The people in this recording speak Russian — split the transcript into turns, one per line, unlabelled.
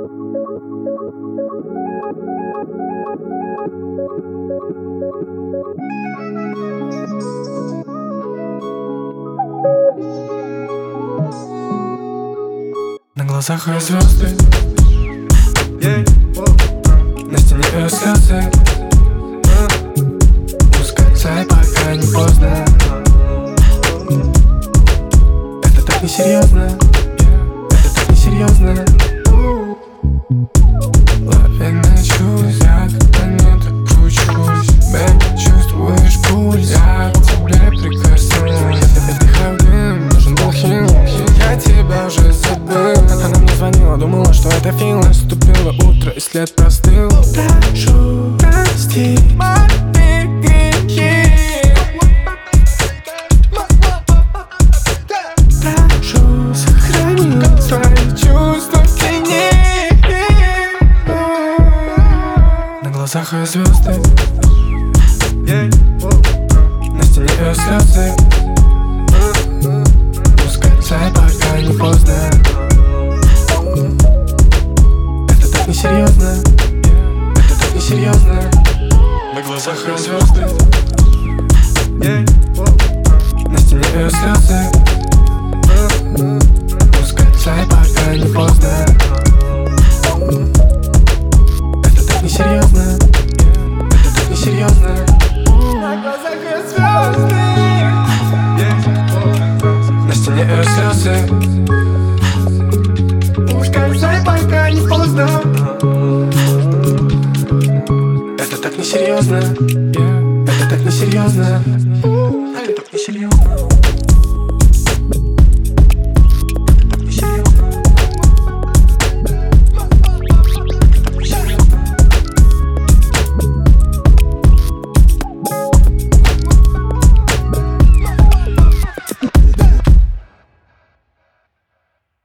На глазах ее звезды, на стене ее слезы. Ускользай, пока не поздно. Это так несерьезно, это так несерьезно. Лавина чувств, я когда не кручусь. Бэби, чувствуешь пульс, я к тебе прикоснулась. Я тебе дыхаю дым, нужен был хим. Я тебя уже забыл. Она мне звонила, думала, что это фильм. Наступило утро и след простыл. Прошу, прости мои грехи. Прошу, сохрани свои чувства в тени. На глазах ее звезды, на стене ее слезы. Ускользай, пока не поздно. Это так несерьезно, это так несерьезно. На глазах ее звезды, на стене ее слезы. Ускользай, пока не поздно. Это так несерьезно, это так несерьезно. На глазах ее звезды, на стене ее слезы. Ускользай, пока не поздно. Это так несерьезно.